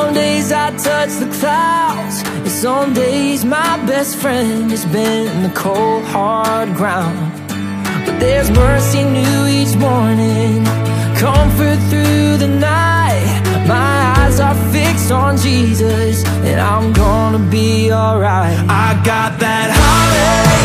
Some days I touch the clouds, and some days my best friend has been the cold hard ground. But there's mercy new each morning, comfort through the night. My eyes are fixed on Jesus, and I'm gonna be alright. I got that hallelujah